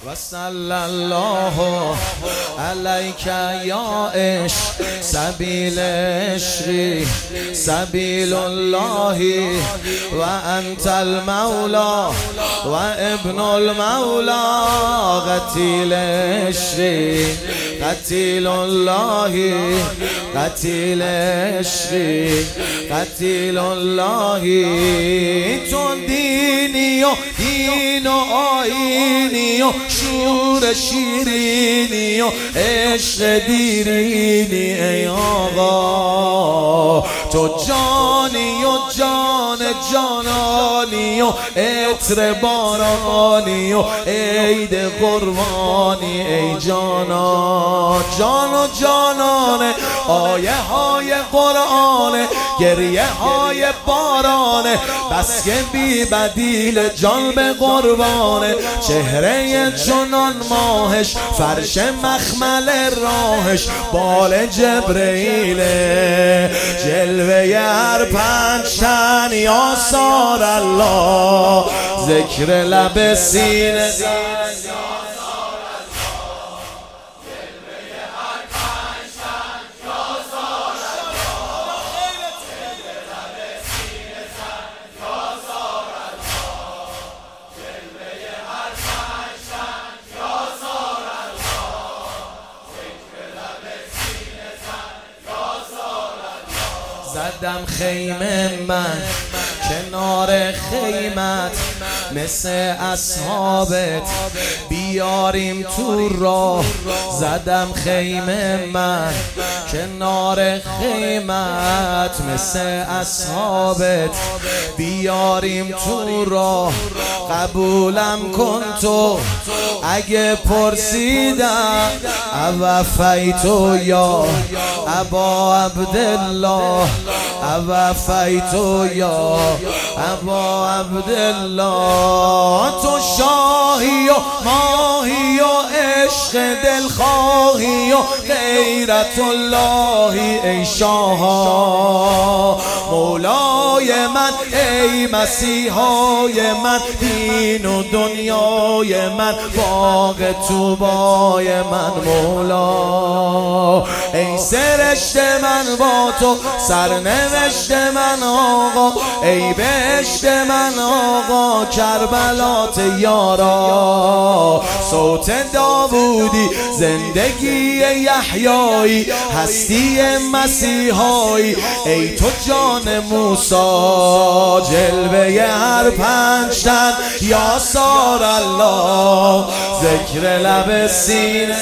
و صلی الله علیک یا عشق سبیل عشقی سبیل الله و انت المولا و ابن المولا قتیل عشقی قتیل الله قتیل عشقی قتیل الله. تو دینی و دین و آیینی و شور شیرینی و عشق دیرینی ای آقا. تو جانی و جان جانانی و عطر بارانی و عید قربانی ای جانا. جان و جانانه آیه های قرآنه گریه های بارانه بس که بی بدیل جان به قربانه. چهره چنان ماهش فرش مخمل راهش بال جبرئیله. جلوه هر پنج تن یا سار الله ذکر لب سینه زدم خیمه من کنار خیمت مثل اصحابت بیاریم تو راه. زدم خیمه من کنار خیمت مثل اصحابت بیاریم تو راه. قبولم کن تو اگه پرسیدم اوفیتو یا ابا عبدالله اوفیتو یا ابا عبدالله. تو شاهی و ماهی و عشق دلخواهی و غیرت اللهی ای شاها. مولای من ای مسیحای من دین و دنیای من باغ طوبای من مولا. ای سرشت من با تو سرنوشت من آقا ای بهشت من آقا کربلات یارا. صوت داوودی زندگی یحیایی هستی مسیحایی ای تو جان موسی. جلوه هر پنج تن یا سار الله ذکر لب سینه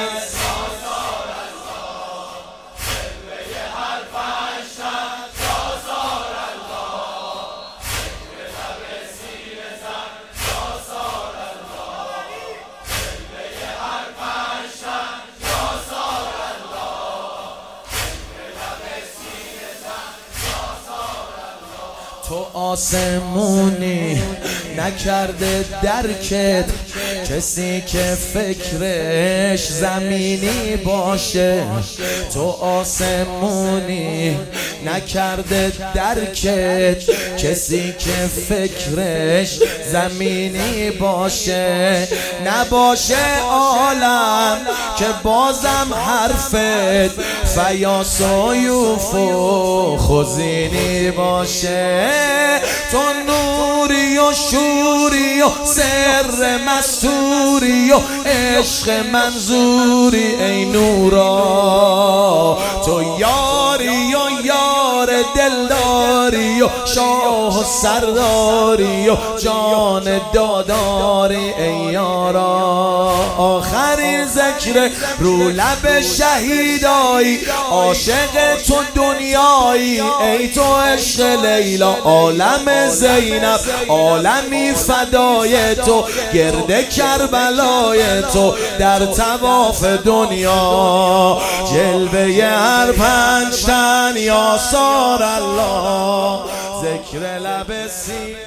تو آسمونی نکرده درکت کسی که فکرش زمینی باشه. تو آسمونی نکرده درکت کسی که فکرش زمینی باشه. نباشه عالم که بازم حرفت فیاس و یوفو خزینی باشه. تو نوری و شوری و سر مستوری و عشق منظوری ای نورا. تو یاری و یار دلداری و شاه و سرداری و جان داداری ای یارا. آخرین ذکر رو لب شهیدایی عاشق تو دنیایی ای تو عشق لیلا. عالم زینب عالمی فدای تو گرد کربلای تو در طواف دنیا. جلوه هر پنج تن یا سار الله ذکر لب سینه